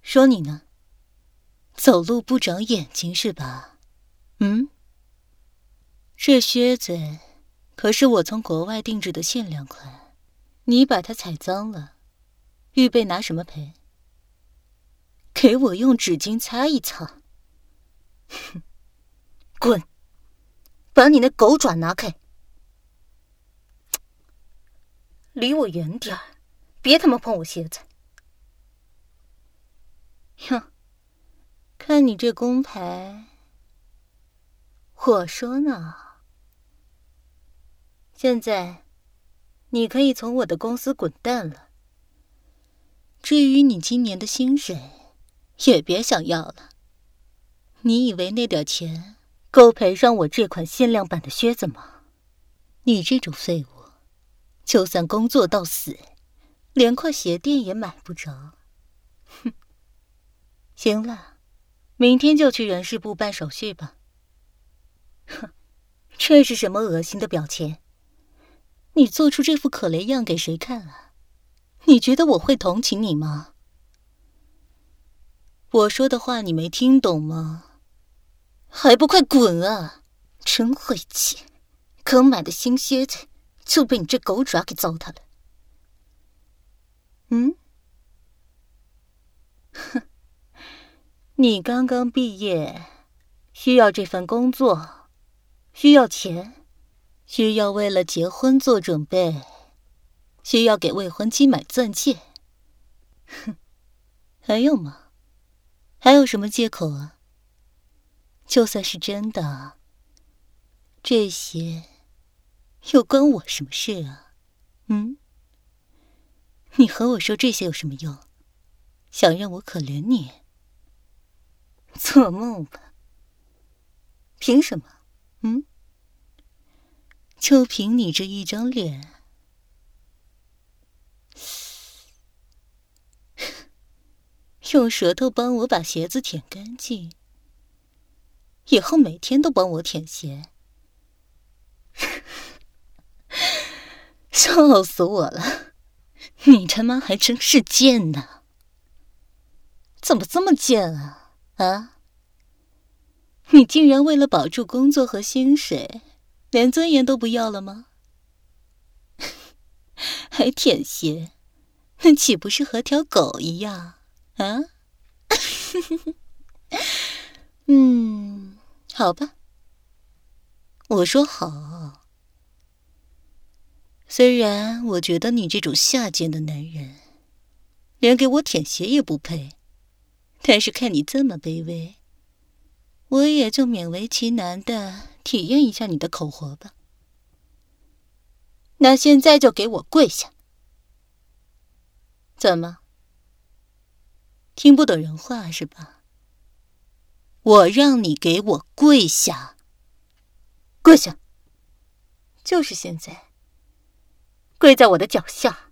说你呢？走路不长眼睛是吧？这靴子可是我从国外定制的限量款，你把它踩脏了，预备拿什么赔？给我用纸巾擦一擦。哼，滚！把你那狗爪拿开！离我远点儿，别他妈碰我鞋子！哟，看你这工牌，我说呢，现在你可以从我的公司滚蛋了。至于你今年的薪水，也别想要了。你以为那点钱够赔上我这款限量版的靴子吗？你这种废物，就算工作到死，连块鞋垫也买不着。哼！行了，明天就去人事部办手续吧。哼，这是什么恶心的表情？你做出这副可怜样给谁看啊？你觉得我会同情你吗？我说的话你没听懂吗？还不快滚啊！真晦气，刚买的新靴子就被你这狗爪给糟蹋了。哼，你刚刚毕业，需要这份工作，需要钱，需要为了结婚做准备，需要给未婚妻买钻戒。哼，还有吗？还有什么借口啊？就算是真的，这些又关我什么事啊？你和我说这些有什么用？想让我可怜你？做梦吧！凭什么？就凭你这一张脸，用舌头帮我把鞋子舔干净，以后每天都帮我舔鞋，笑死我了！你他妈还真是贱呐！怎么这么贱啊？你竟然为了保住工作和薪水，连尊严都不要了吗？还舔鞋，那岂不是和条狗一样啊？好吧，我说好。虽然我觉得你这种下贱的男人，连给我舔鞋也不配，但是看你这么卑微，我也就勉为其难的体验一下你的口活吧。那现在就给我跪下！怎么？听不懂人话是吧？我让你给我跪下！跪下！就是现在！跪在我的脚下！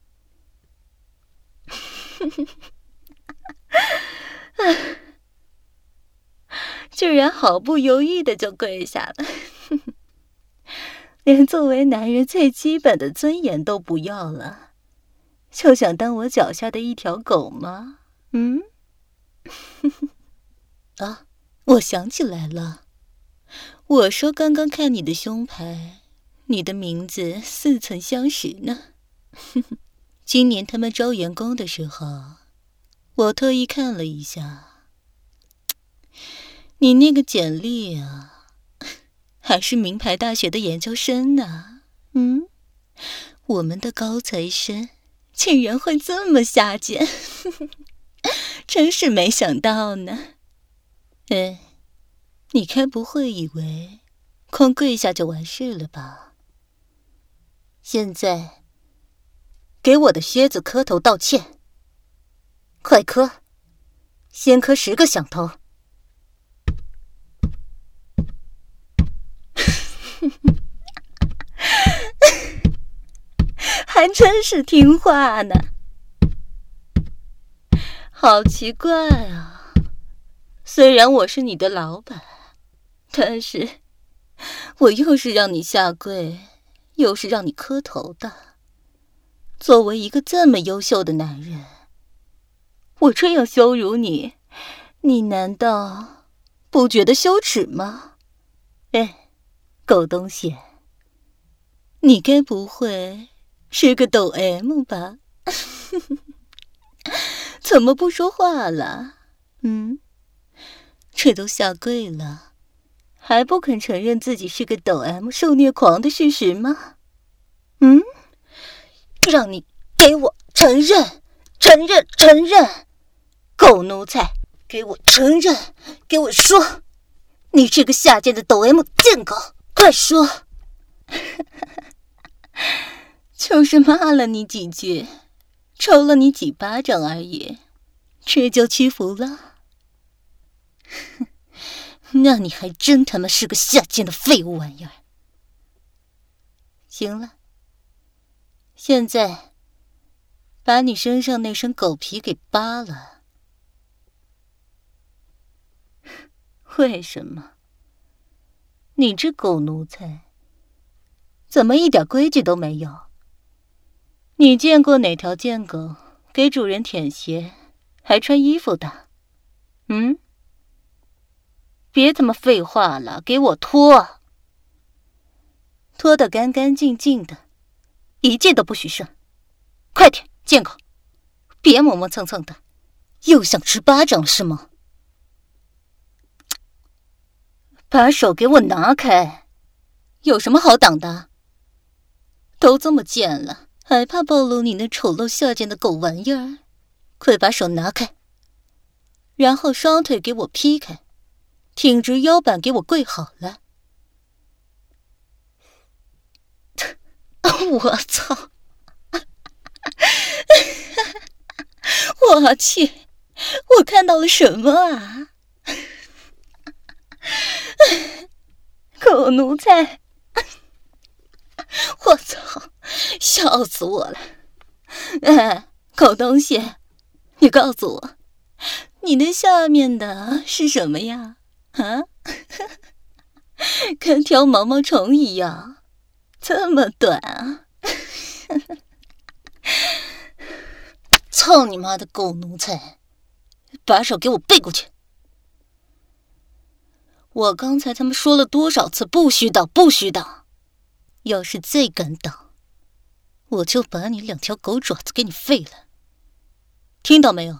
居然毫不犹豫的就跪下了，连作为男人最基本的尊严都不要了，就想当我脚下的一条狗吗？啊，我想起来了，我说刚刚看你的胸牌，你的名字似曾相识呢。今年他们招员工的时候，我特意看了一下，你那个简历啊，还是名牌大学的研究生呢。我们的高材生竟然会这么下贱，真是没想到呢。你该不会以为光跪下就完事了吧？现在给我的靴子磕头道歉，快磕，先磕10个响头。还真是听话呢。好奇怪啊，虽然我是你的老板，但是我又是让你下跪，又是让你磕头的。作为一个这么优秀的男人， 我这样羞辱你，你难道不觉得羞耻吗？哎，狗东西，你该不会是个抖 M 吧？怎么不说话了？这都下跪了，还不肯承认自己是个抖 M 受虐狂的事实吗？让你给我承认，承认，承认！狗奴才，给我承认，给我说，你这个下贱的抖 M 贱狗，快说！就是骂了你几句，抽了你几巴掌而已，这就屈服了？那你还真他妈是个下贱的废物玩意儿！行了，现在把你身上那身狗皮给扒了。为什么？你这狗奴才，怎么一点规矩都没有？你见过哪条贱狗给主人舔鞋还穿衣服的？别他妈废话了，给我脱！脱得干干净净的，一件都不许剩。快点，贱狗，别磨磨蹭蹭的，又想吃巴掌了是吗？把手给我拿开！有什么好挡的？都这么贱了，还怕暴露你那丑陋下贱的狗玩意儿？快把手拿开，然后双腿给我劈开，挺直腰板给我跪好了。我操！我去，我看到了什么啊？狗奴才！我操，笑死我了！哎，狗东西，你告诉我，你那下面的是什么呀？啊？跟条毛毛虫一样，这么短啊！操你妈的狗奴才！把手给我背过去！我刚才他们说了多少次不许挡，不许挡！要是再敢挡，我就把你2条狗爪子给你废了，听到没有？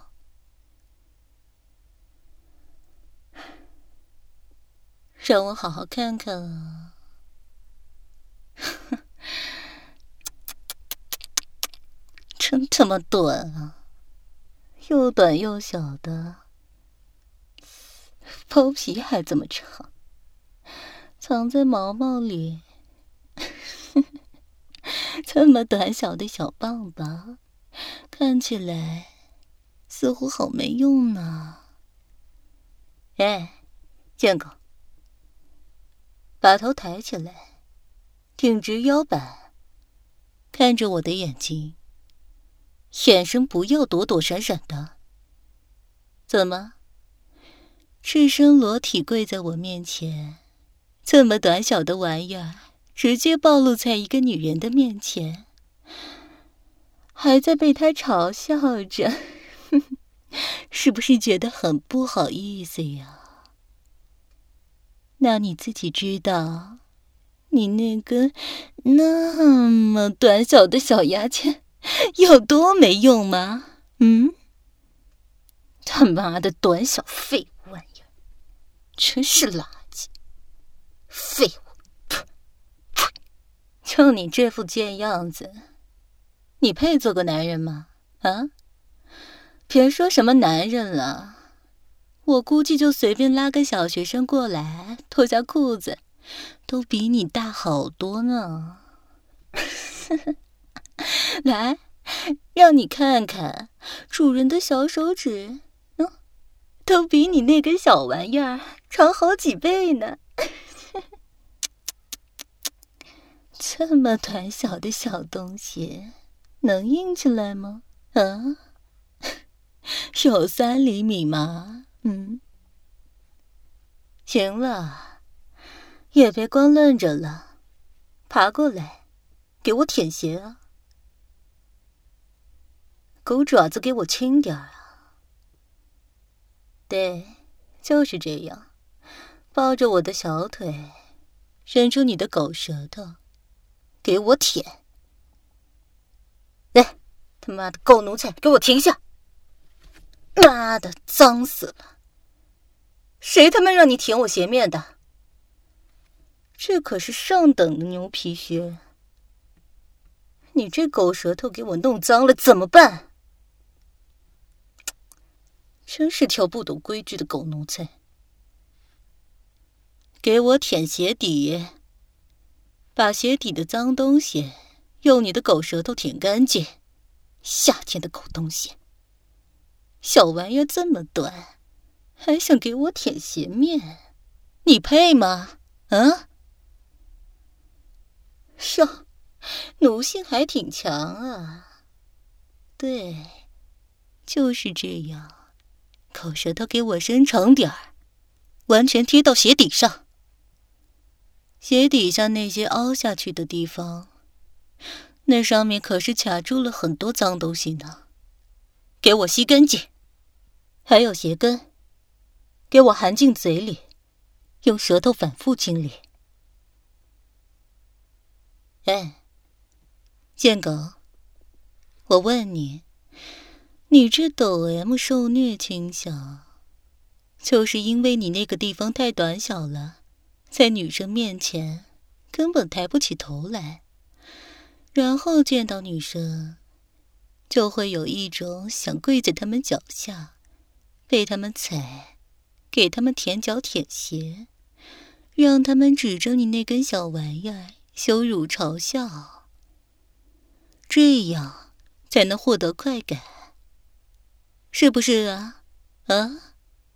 让我好好看看啊！真他妈短啊，又短又小的，包皮还这么长，藏在毛毛里。这么短小的小棒棒，看起来似乎好没用呢。哎，贱狗，把头抬起来，挺直腰板，看着我的眼睛，眼神不要躲躲闪闪的。怎么？赤身裸体跪在我面前，这么短小的玩意儿，直接暴露在一个女人的面前，还在被她嘲笑着，是不是觉得很不好意思呀？那你自己知道，你那根那么短小的小牙签有多没用吗？他妈的短小废物玩意儿，真是垃圾！废物！就你这副贱样子，你配做个男人吗？啊？别说什么男人了，我估计就随便拉个小学生过来，脱下裤子，都比你大好多呢。来，让你看看，主人的小手指，都比你那根小玩意儿长好几倍呢。这么短小的小东西，能硬起来吗？啊？有3厘米吗？行了，也别光愣着了，爬过来，给我舔鞋啊！狗爪子给我轻点啊！ 对，就是这样，抱着我的小腿，伸出你的狗舌头，给我舔。来，他妈的狗奴才，给我停下！妈的，脏死了！谁他妈让你舔我鞋面的？这可是上等的牛皮靴，你这狗舌头给我弄脏了怎么办？真是条不懂规矩的狗奴才！给我舔鞋底，把鞋底的脏东西用你的狗舌头舔干净。夏天的狗东西，小玩意儿这么短，还想给我舔鞋面，你配吗？啊？哟，奴性还挺强啊。对，就是这样，口舌头给我伸长点儿，完全贴到鞋底上。鞋底下那些凹下去的地方，那上面可是卡住了很多脏东西呢，给我吸干净。还有鞋跟，给我含进嘴里，用舌头反复清理。哎，贱狗，我问你，你这抖 M 受虐倾向，就是因为你那个地方太短小了，在女生面前根本抬不起头来，然后见到女生就会有一种想跪在她们脚下，被她们踩，给她们舔脚舔鞋，让她们指着你那根小玩意儿羞辱嘲笑，这样才能获得快感，是不是啊？啊？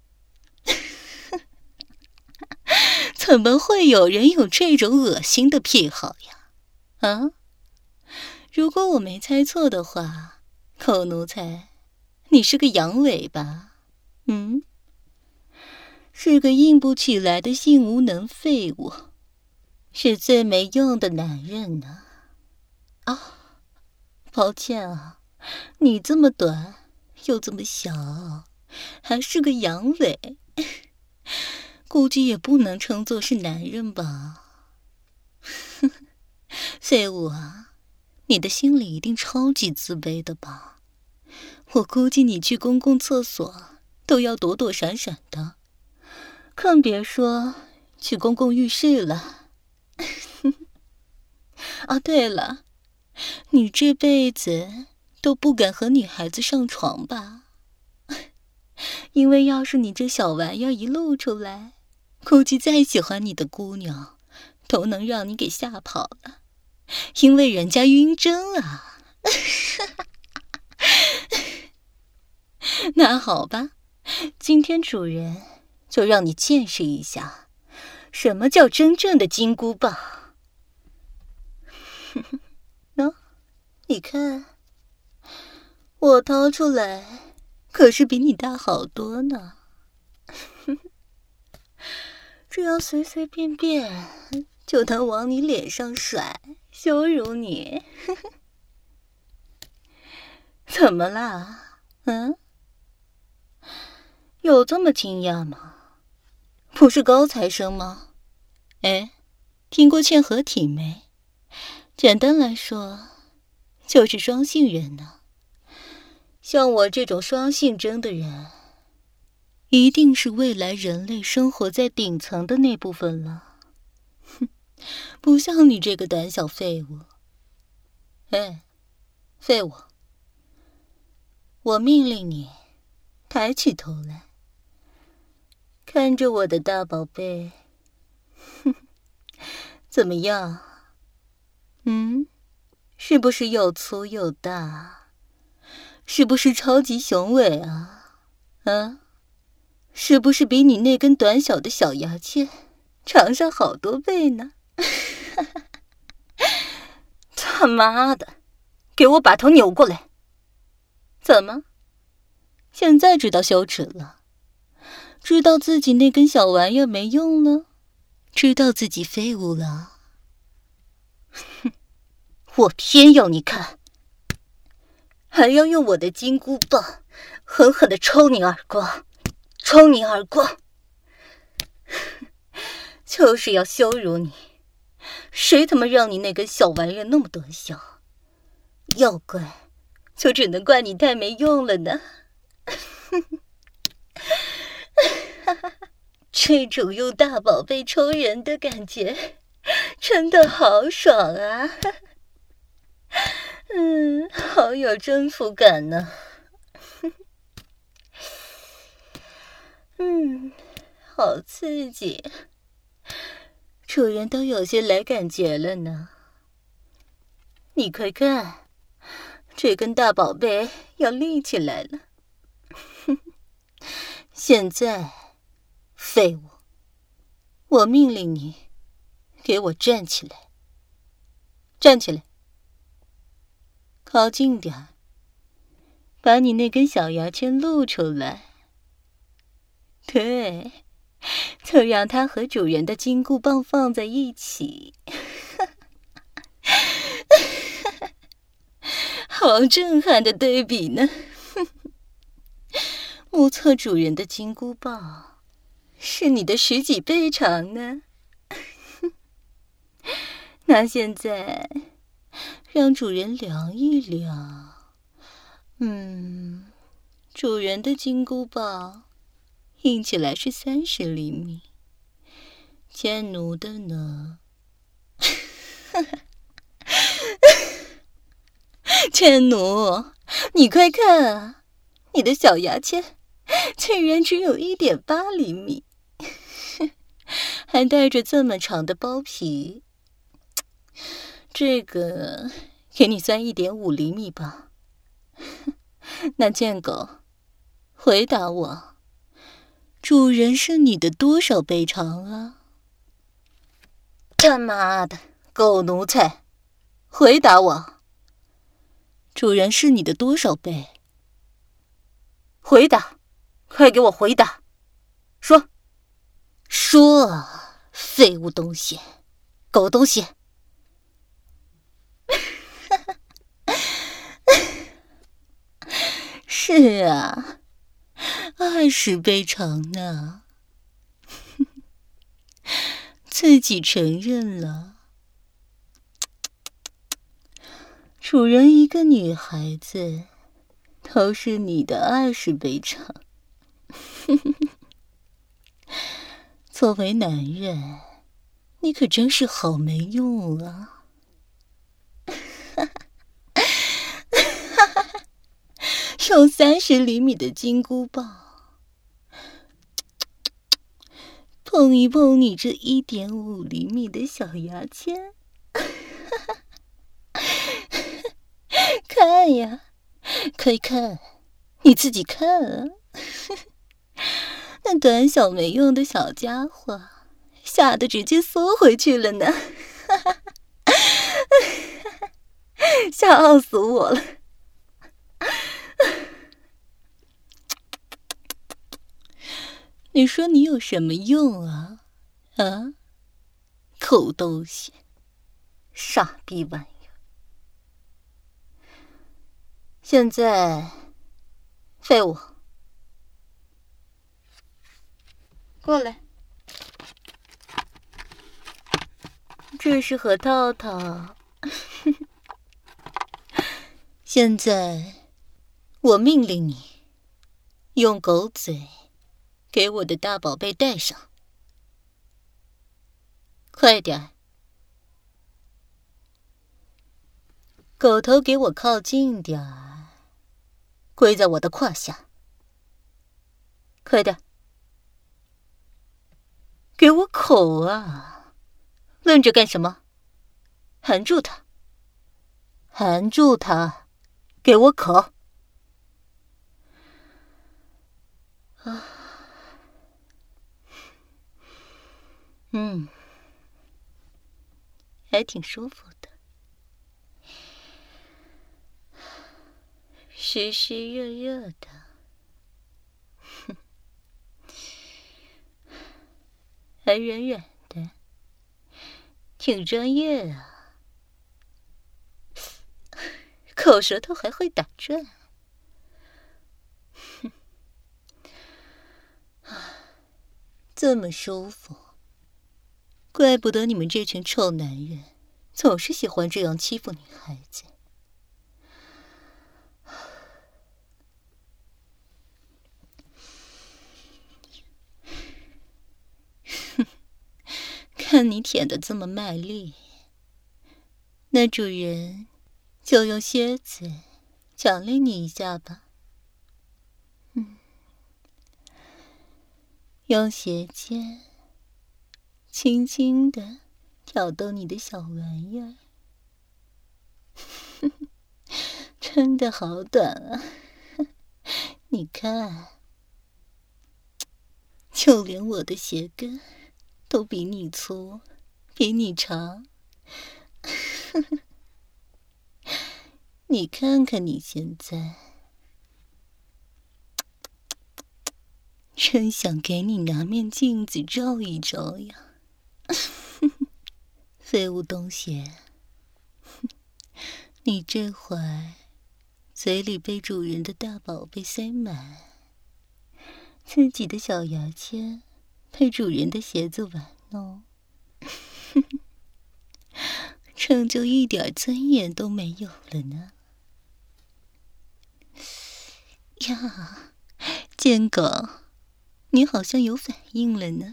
怎么会有人有这种恶心的癖好呀？啊？如果我没猜错的话，狗奴才，你是个阳痿吧？是个硬不起来的性无能废物，是最没用的男人呢。啊，抱歉啊，你这么短，又这么小，还是个阳痿，估计也不能称作是男人吧。废物啊，你的心里一定超级自卑的吧？我估计你去公共厕所都要躲躲闪闪的，更别说去公共浴室了。啊，对了，你这辈子都不敢和女孩子上床吧？因为要是你这小玩意儿一露出来，估计再喜欢你的姑娘都能让你给吓跑了，因为人家晕针啊。那好吧，今天主人就让你见识一下什么叫真正的金箍棒。喏，你看，我掏出来可是比你大好多呢。这样随随便便就能往你脸上甩，羞辱你。怎么啦？有这么惊讶吗？不是高材生吗？哎，听过嵌合体没？简单来说，就是双性人呢。像我这种双性征的人，一定是未来人类生活在顶层的那部分了。不像你这个胆小废物。哎，废物，我命令你抬起头来，看着我的大宝贝。怎么样？是不是又粗又大？是不是超级雄伟啊？是不是比你那根短小的小牙签长上好多倍呢？他妈的，给我把头扭过来！怎么？现在知道羞耻了？知道自己那根小玩意儿没用了？知道自己废物了？我偏要你看，还要用我的金箍棒狠狠地抽你耳光， 冲你而过，就是要羞辱你。谁他妈让你那根小玩意儿那么多效？要怪，就只能怪你太没用了呢。这种用大宝贝抽人的感觉，真的好爽啊！好有征服感呢。好刺激，主人都有些来感觉了呢。你快看，这根大宝贝要立起来了。现在，废物，我命令你，给我站起来！站起来！靠近点儿，把你那根小牙签露出来。对，就让它和主人的金箍棒放在一起。好震撼的对比呢！目测主人的金箍棒是你的10几倍长呢。那现在让主人量一量。主人的金箍棒硬起来是30厘米，贱奴的呢？贱奴，你快看啊，你的小牙签竟然只有1.8厘米，还带着这么长的包皮。这个给你算1.5厘米吧。那贱狗，回答我，主人是你的多少倍长啊？他妈的，狗奴才，回答我，主人是你的多少倍？回答，快给我回答！说啊，废物东西，狗东西！是啊，20倍长呢。自己承认了，主人一个女孩子都是你的20倍长。作为男人，你可真是好没用啊！用30厘米的金箍棒碰一碰你这1.5厘米的小牙签。看呀，快看，你自己看啊！那短小没用的小家伙，吓得直接缩回去了呢。笑死我了！你说你有什么用啊？啊，狗东西，傻逼玩意儿！现在，废物，过来。这是核桃桃。现在，我命令你，用狗嘴给我的大宝贝戴上。快点！狗头给我靠近点儿，跪在我的胯下。快点！给我口啊！愣着干什么？含住它！含住它！给我口！啊，还挺舒服的，湿湿热热的，还软软的，挺专业啊！口舌头还会打转。 这么舒服，怪不得你们这群臭男人总是喜欢这样欺负女孩子。看你舔得这么卖力，那主人就用靴子奖励你一下吧。用鞋尖轻轻地挑逗你的小玩意儿。真的好短啊，你看，就连我的鞋跟都比你粗，比你长。你看看你现在，真想给你拿面镜子照一照呀。废物东西，你这会儿嘴里被主人的大宝贝塞满，自己的小牙签被主人的鞋子玩弄，这就一点尊严都没有了呢。呀，贱狗，你好像有反应了呢。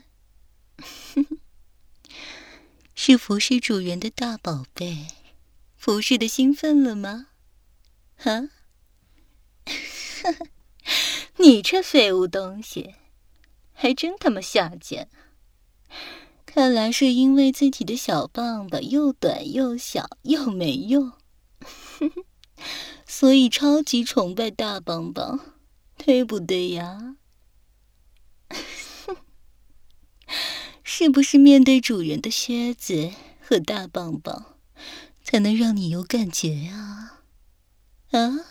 是服侍主人的大宝贝，服侍的兴奋了吗？啊？你这废物东西，还真他妈下贱！看来是因为自己的小棒棒又短又小又没用，所以超级崇拜大棒棒，对不对呀？是不是面对主人的靴子和大棒棒，才能让你有感觉啊？啊？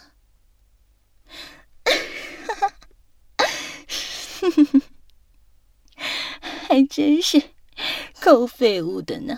还真是够废物的呢！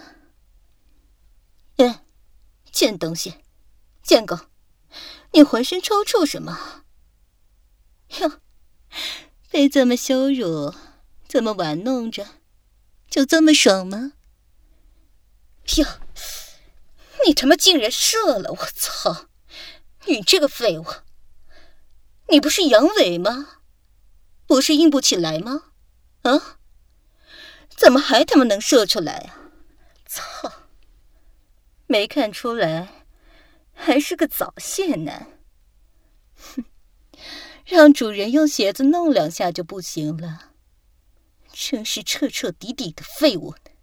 贱东西，贱狗，你浑身抽搐什么？哟，被这么羞辱，这么玩弄着，就这么爽吗？哟，你他妈竟然射了！我操！你这个废物，你不是阳痿吗？不是硬不起来吗？啊？怎么还他妈能射出来啊？操！没看出来，还是个早泄男。哼，让主人用鞋子弄两下就不行了，真是彻彻底底的废物呢。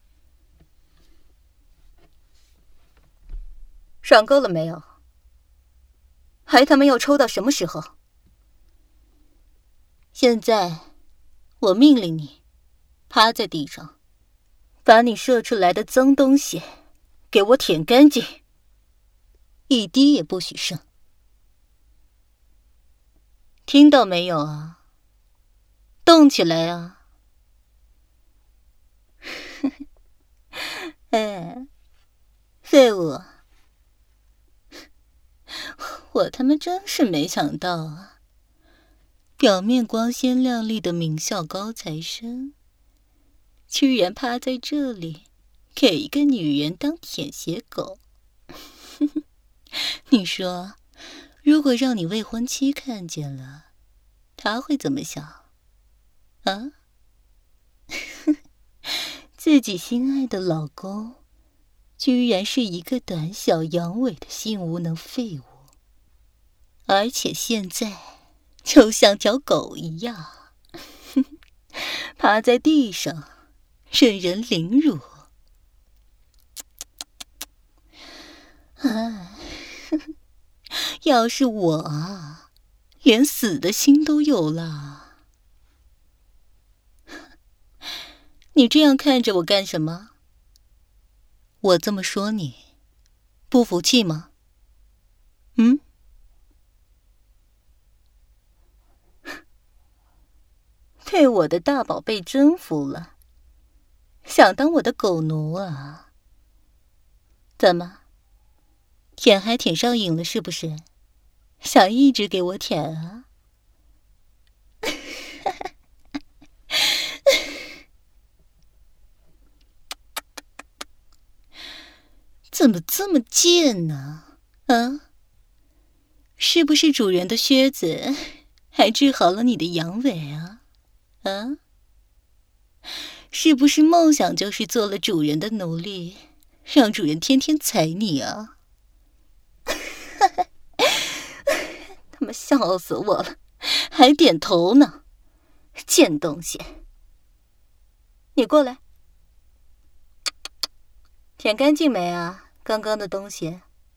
爽够了没有？还他妈要抽到什么时候？现在，我命令你，趴在地上，把你射出来的脏东西给我舔干净，一滴也不许剩。听到没有啊？动起来啊！哎，废物！我他妈真是没想到啊！表面光鲜亮丽的名校高材生，居然趴在这里给一个女人当舔鞋狗。你说，如果让你未婚妻看见了，她会怎么想？啊？自己心爱的老公，居然是一个短小阳痿的性无能废物，而且现在就像条狗一样，趴在地上任人凌辱。哎，要是我啊，连死的心都有了。你这样看着我干什么？我这么说你，不服气吗？嗯？被我的大宝贝征服了，想当我的狗奴啊？怎么？舔还舔上瘾了是不是？想一直给我舔啊？ 怎么这么贱呢？啊？是不是主人的靴子还治好了你的阳痿啊？啊？是不是梦想就是做了主人的奴隶，让主人天天踩你啊？他妈笑死我了，还点头呢，贱东西！你过来，舔干净没啊？刚刚的东西。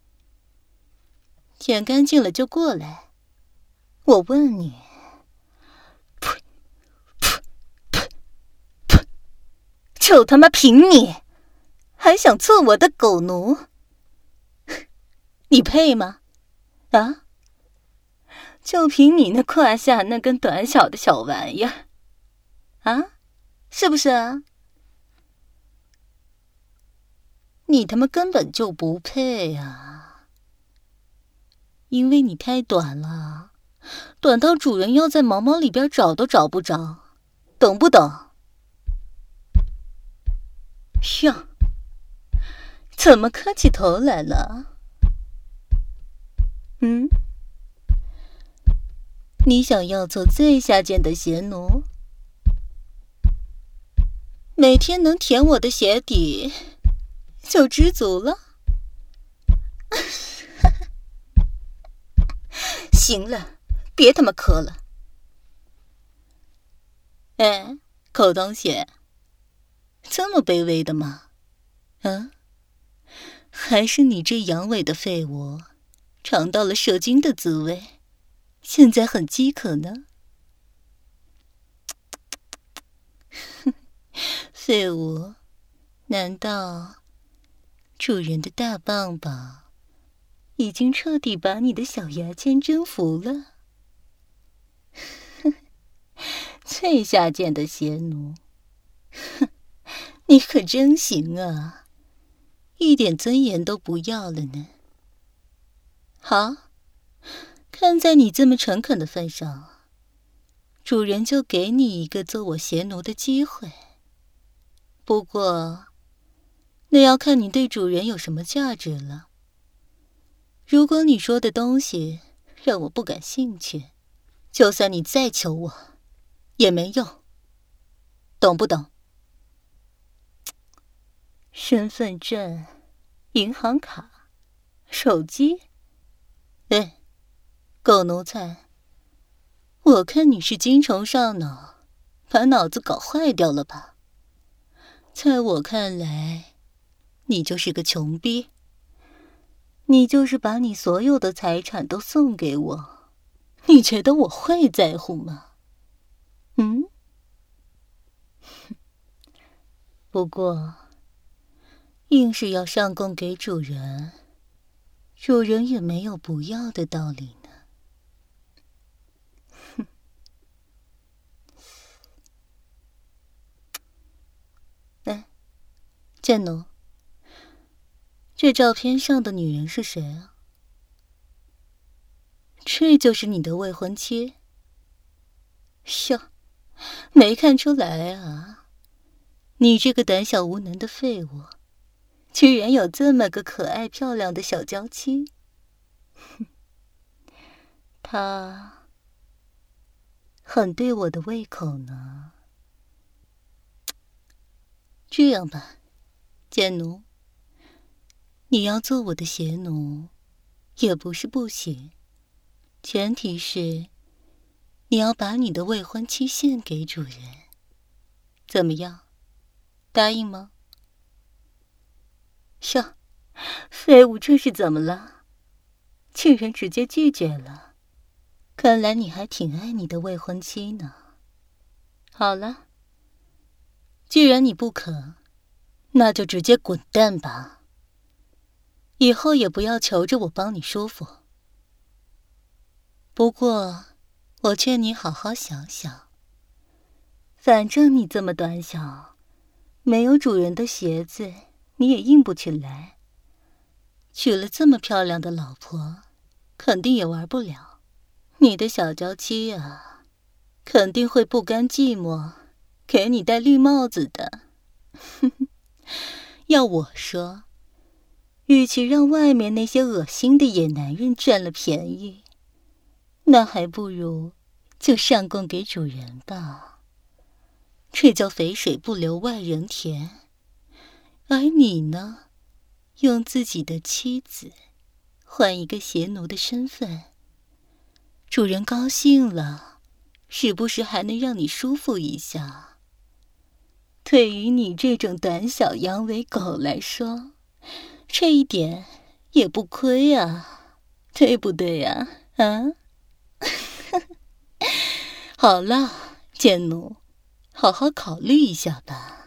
舔干净了就过来。我问你，噗噗噗噗，就他妈凭你，还想做我的狗奴？你配吗？啊？就凭你那胯下那根短小的小玩意儿，啊？是不是啊？你他妈根本就不配啊！因为你太短了，短到主人要在毛毛里边找都找不着，懂不懂？哟，怎么磕起头来了？你想要做最下贱的鞋奴，每天能舔我的鞋底就知足了。行了，别他妈磕了。哎，狗东西，这么卑微的吗？还是你这阳痿的废物尝到了射精的滋味，现在很饥渴呢？废物，难道主人的大棒棒已经彻底把你的小牙签征服了？最下贱的邪奴，你可真行啊，一点尊严都不要了呢。好，看在你这么诚恳的份上，主人就给你一个做我邪奴的机会。不过，那要看你对主人有什么价值了。如果你说的东西让我不感兴趣，就算你再求我，也没用，懂不懂？身份证、银行卡、手机，哎，狗奴才，我看你是精虫上脑，把脑子搞坏掉了吧？在我看来，你就是个穷逼。你就是把你所有的财产都送给我，你觉得我会在乎吗？不过，硬是要上供给主人，主人也没有不要的道理呢。哎，贱奴，这照片上的女人是谁啊？这就是你的未婚妻？哟，没看出来啊，你这个胆小无能的废物，居然有这么个可爱漂亮的小娇妻。她很对我的胃口呢。这样吧，贱奴，你要做我的邪奴，也不是不行，前提是你要把你的未婚妻献给主人，怎么样？答应吗？哟，废物这是怎么了？竟然直接拒绝了，看来你还挺爱你的未婚妻呢。好了，既然你不肯，那就直接滚蛋吧。以后也不要求着我帮你舒服。不过，我劝你好好想想，反正你这么短小，没有主人的鞋子你也硬不起来。娶了这么漂亮的老婆，肯定也玩不了。你的小娇妻啊，肯定会不甘寂寞，给你戴绿帽子的。要我说， 与其让外面那些恶心的野男人占了便宜，那还不如就上供给主人吧。这叫肥水不流外人田。而你呢，用自己的妻子换一个邪奴的身份，主人高兴了，时不时还能让你舒服一下。对于你这种胆小阳痿狗来说，这一点也不亏啊，对不对呀？好了，贱奴，好好考虑一下吧。